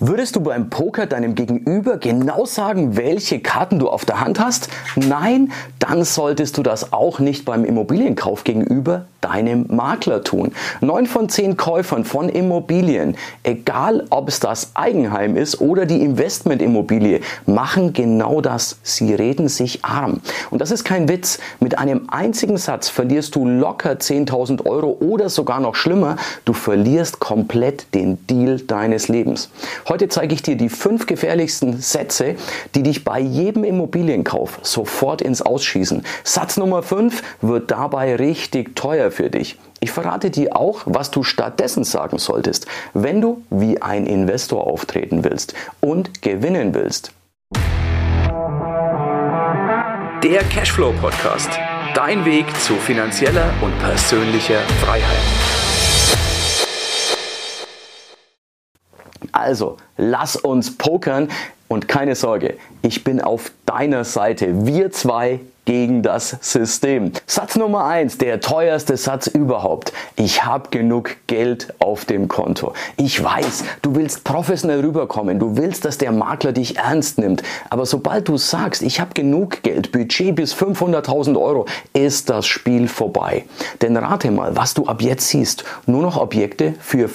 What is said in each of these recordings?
Würdest du beim Poker deinem Gegenüber genau sagen, welche Karten du auf der Hand hast? Nein, dann solltest du das auch nicht beim Immobilienkauf gegenüber deinem Makler tun. 9 von 10 Käufern von Immobilien, egal ob es das Eigenheim ist oder die Investmentimmobilie, machen genau das. Sie reden sich arm. Und das ist kein Witz. Mit einem einzigen Satz verlierst du locker 10.000 Euro oder sogar noch schlimmer, du verlierst komplett den Deal deines Lebens. Heute zeige ich dir die 5 gefährlichsten Sätze, die dich bei jedem Immobilienkauf sofort ins Ausschießen. Satz Nummer 5 wird dabei richtig teuer für dich. Ich verrate dir auch, was du stattdessen sagen solltest, wenn du wie ein Investor auftreten willst und gewinnen willst. Der Cashflow Podcast. Dein Weg zu finanzieller und persönlicher Freiheit. Also, lass uns pokern und keine Sorge, ich bin auf deiner Seite. Wir zwei gegen das System. Satz Nummer 1, der teuerste Satz überhaupt. Ich habe genug Geld auf dem Konto. Ich weiß, du willst professionell rüberkommen. Du willst, dass der Makler dich ernst nimmt. Aber sobald du sagst, ich habe genug Geld, Budget bis 500.000 Euro, ist das Spiel vorbei. Denn rate mal, was du ab jetzt siehst. Nur noch Objekte für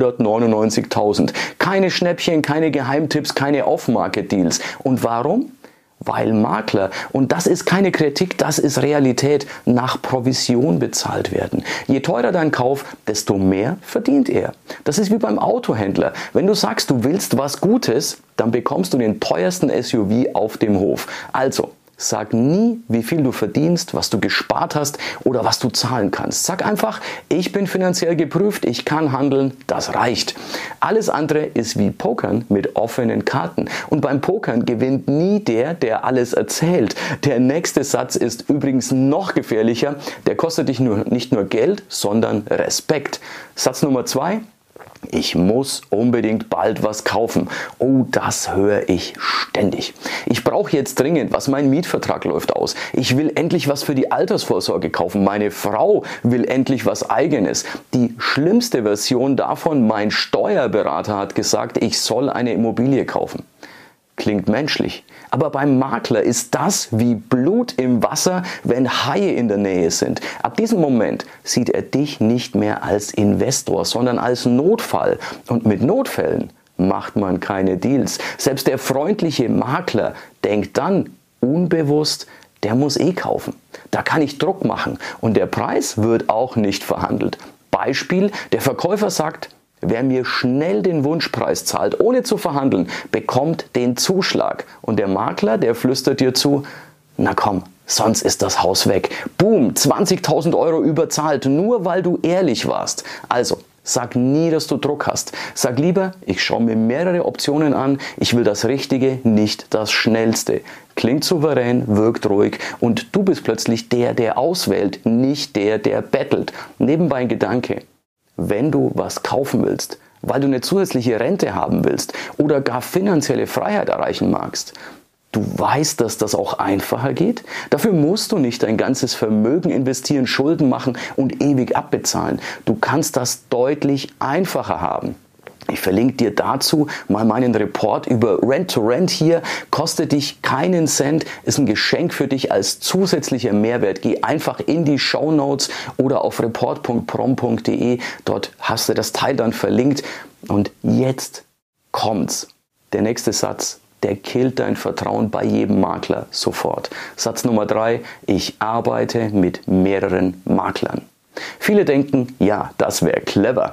499.000. Keine Schnäppchen, keine Geheimtipps, keine Off-Market-Deals. Und warum? Weil Makler, und das ist keine Kritik, das ist Realität, nach Provision bezahlt werden. Je teurer dein Kauf, desto mehr verdient er. Das ist wie beim Autohändler. Wenn du sagst, du willst was Gutes, dann bekommst du den teuersten SUV auf dem Hof. Also, sag nie, wie viel du verdienst, was du gespart hast oder was du zahlen kannst. Sag einfach, ich bin finanziell geprüft, ich kann handeln, das reicht. Alles andere ist wie Pokern mit offenen Karten. Und beim Pokern gewinnt nie der, der alles erzählt. Der nächste Satz ist übrigens noch gefährlicher. Der kostet dich nicht nur Geld, sondern Respekt. Satz Nummer 2. Ich muss unbedingt bald was kaufen. Oh, das höre ich ständig. Ich brauche jetzt dringend was, mein Mietvertrag läuft aus. Ich will endlich was für die Altersvorsorge kaufen. Meine Frau will endlich was Eigenes. Die schlimmste Version davon, mein Steuerberater hat gesagt, ich soll eine Immobilie kaufen. Klingt menschlich. Aber beim Makler ist das wie Blut im Wasser, wenn Haie in der Nähe sind. Ab diesem Moment sieht er dich nicht mehr als Investor, sondern als Notfall. Und mit Notfällen macht man keine Deals. Selbst der freundliche Makler denkt dann unbewusst, der muss kaufen. Da kann ich Druck machen. Und der Preis wird auch nicht verhandelt. Beispiel, der Verkäufer sagt, wer mir schnell den Wunschpreis zahlt, ohne zu verhandeln, bekommt den Zuschlag. Und der Makler, der flüstert dir zu, na komm, sonst ist das Haus weg. Boom, 20.000 Euro überzahlt, nur weil du ehrlich warst. Also, sag nie, dass du Druck hast. Sag lieber, ich schaue mir mehrere Optionen an, ich will das Richtige, nicht das Schnellste. Klingt souverän, wirkt ruhig und du bist plötzlich der, der auswählt, nicht der, der bettelt. Nebenbei ein Gedanke. Wenn du was kaufen willst, weil du eine zusätzliche Rente haben willst oder gar finanzielle Freiheit erreichen magst, du weißt, dass das auch einfacher geht. Dafür musst du nicht dein ganzes Vermögen investieren, Schulden machen und ewig abbezahlen. Du kannst das deutlich einfacher haben. Ich verlinke dir dazu mal meinen Report über Rent-to-Rent hier. Kostet dich keinen Cent, ist ein Geschenk für dich als zusätzlicher Mehrwert. Geh einfach in die Shownotes oder auf report.prom.de. Dort hast du das Teil dann verlinkt. Und jetzt kommt's. Der nächste Satz, der killt dein Vertrauen bei jedem Makler sofort. Satz Nummer 3, ich arbeite mit mehreren Maklern. Viele denken, ja, das wäre clever.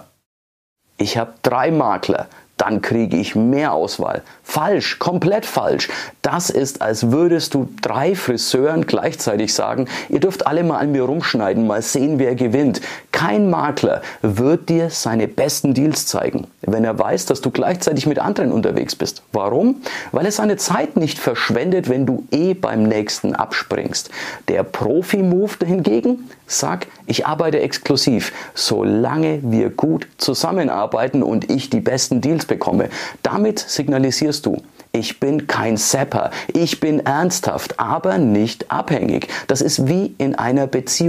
Ich habe 3 Makler, dann kriege ich mehr Auswahl. Falsch, komplett falsch. Das ist, als würdest du 3 Friseuren gleichzeitig sagen, ihr dürft alle mal an mir rumschneiden, mal sehen, wer gewinnt. Kein Makler wird dir seine besten Deals zeigen, wenn er weiß, dass du gleichzeitig mit anderen unterwegs bist. Warum? Weil er seine Zeit nicht verschwendet, wenn du beim nächsten abspringst. Der Profi-Move hingegen, sag, ich arbeite exklusiv, solange wir gut zusammenarbeiten und ich die besten Deals bekomme. Damit signalisierst du, ich bin kein Zapper, ich bin ernsthaft, aber nicht abhängig. Das ist wie in einer Beziehung.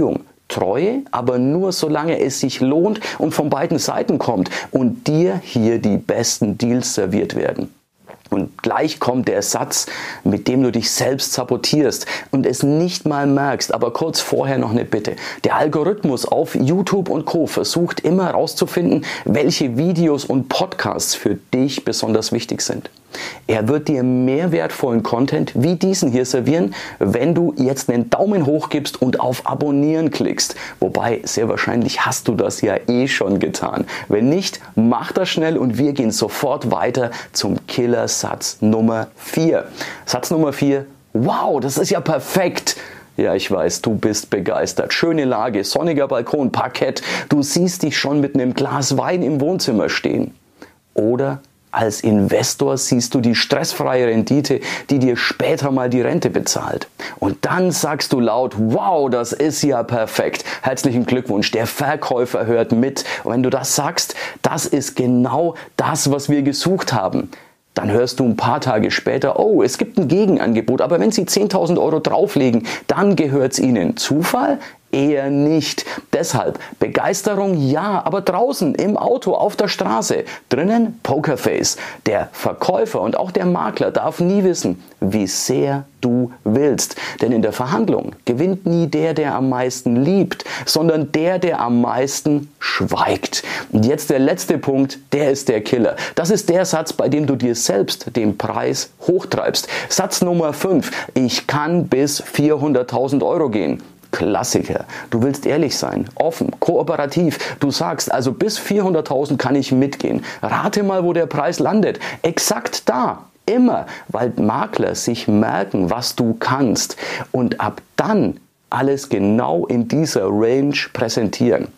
Treue, aber nur solange es sich lohnt und von beiden Seiten kommt und dir hier die besten Deals serviert werden. Und gleich kommt der Satz, mit dem du dich selbst sabotierst und es nicht mal merkst, aber kurz vorher noch eine Bitte. Der Algorithmus auf YouTube und Co. versucht immer herauszufinden, welche Videos und Podcasts für dich besonders wichtig sind. Er wird dir mehr wertvollen Content wie diesen hier servieren, wenn du jetzt einen Daumen hoch gibst und auf Abonnieren klickst. Wobei, sehr wahrscheinlich hast du das ja eh schon getan. Wenn nicht, mach das schnell und wir gehen sofort weiter zum Killer-Satz Nummer 4. Satz Nummer 4, wow, das ist ja perfekt. Ja, ich weiß, du bist begeistert. Schöne Lage, sonniger Balkon, Parkett. Du siehst dich schon mit einem Glas Wein im Wohnzimmer stehen. Oder als Investor siehst du die stressfreie Rendite, die dir später mal die Rente bezahlt. Und dann sagst du laut, wow, das ist ja perfekt. Herzlichen Glückwunsch, der Verkäufer hört mit. Und wenn du das sagst, das ist genau das, was wir gesucht haben. Dann hörst du ein paar Tage später, oh, es gibt ein Gegenangebot, aber wenn Sie 10.000 Euro drauflegen, dann gehört es Ihnen. Zufall? Eher nicht. Deshalb Begeisterung ja, aber draußen im Auto, auf der Straße. Drinnen Pokerface. Der Verkäufer und auch der Makler darf nie wissen, wie sehr du willst. Denn in der Verhandlung gewinnt nie der am meisten liebt, sondern der am meisten schweigt. Und jetzt der letzte Punkt, der ist der Killer. Das ist der Satz, bei dem du dir selbst den Preis hochtreibst. Satz Nummer 5. Ich kann bis 400.000 Euro gehen. Klassiker. Du willst ehrlich sein, offen, kooperativ. Du sagst, also bis 400.000 kann ich mitgehen. Rate mal, wo der Preis landet. Exakt da. Immer. Weil Makler sich merken, was du kannst. Und ab dann alles genau in dieser Range präsentieren.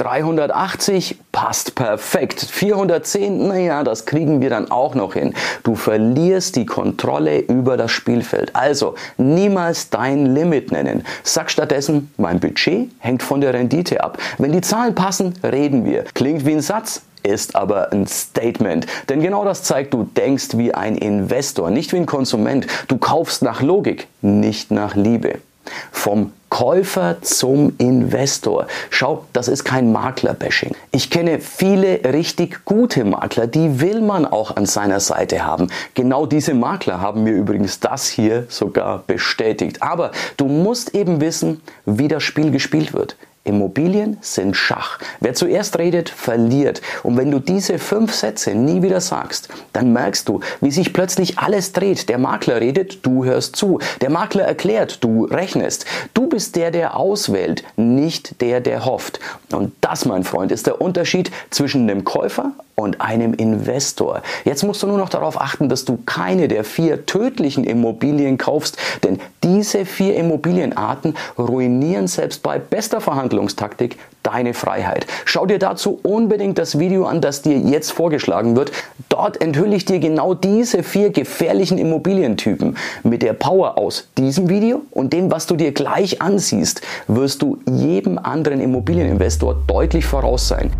380 passt perfekt. 410, naja, das kriegen wir dann auch noch hin. Du verlierst die Kontrolle über das Spielfeld. Also niemals dein Limit nennen. Sag stattdessen, mein Budget hängt von der Rendite ab. Wenn die Zahlen passen, reden wir. Klingt wie ein Satz, ist aber ein Statement. Denn genau das zeigt, du denkst wie ein Investor, nicht wie ein Konsument. Du kaufst nach Logik, nicht nach Liebe. Vom Käufer zum Investor. Schau, das ist kein Makler-Bashing. Ich kenne viele richtig gute Makler, die will man auch an seiner Seite haben. Genau diese Makler haben mir übrigens das hier sogar bestätigt. Aber du musst eben wissen, wie das Spiel gespielt wird. Immobilien sind Schach. Wer zuerst redet, verliert. Und wenn du diese 5 Sätze nie wieder sagst, dann merkst du, wie sich plötzlich alles dreht. Der Makler redet, du hörst zu. Der Makler erklärt, du rechnest. Du bist der auswählt, nicht der hofft. Und das, mein Freund, ist der Unterschied zwischen einem Käufer und einem Investor. Jetzt musst du nur noch darauf achten, dass du keine der 4 tödlichen Immobilien kaufst, denn diese 4 Immobilienarten ruinieren selbst bei bester Verhandlungstaktik deine Freiheit. Schau dir dazu unbedingt das Video an, das dir jetzt vorgeschlagen wird. Dort enthülle ich dir genau diese 4 gefährlichen Immobilientypen. Mit der Power aus diesem Video und dem, was du dir gleich ansiehst, wirst du jedem anderen Immobilieninvestor deutlich voraus sein.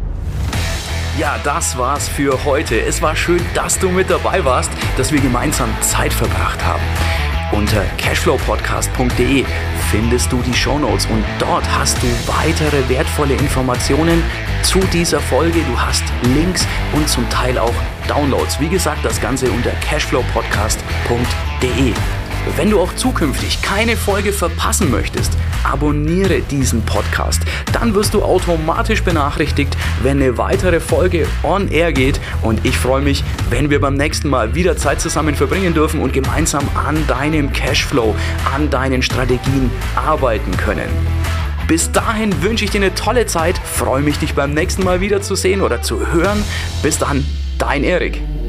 Ja, das war's für heute. Es war schön, dass du mit dabei warst, dass wir gemeinsam Zeit verbracht haben. Unter cashflowpodcast.de findest du die Shownotes und dort hast du weitere wertvolle Informationen zu dieser Folge. Du hast Links und zum Teil auch Downloads. Wie gesagt, das Ganze unter cashflowpodcast.de. Wenn du auch zukünftig keine Folge verpassen möchtest, abonniere diesen Podcast. Dann wirst du automatisch benachrichtigt, wenn eine weitere Folge on air geht. Und ich freue mich, wenn wir beim nächsten Mal wieder Zeit zusammen verbringen dürfen und gemeinsam an deinem Cashflow, an deinen Strategien arbeiten können. Bis dahin wünsche ich dir eine tolle Zeit, freue mich, dich beim nächsten Mal wieder zu sehen oder zu hören. Bis dann, dein Erik.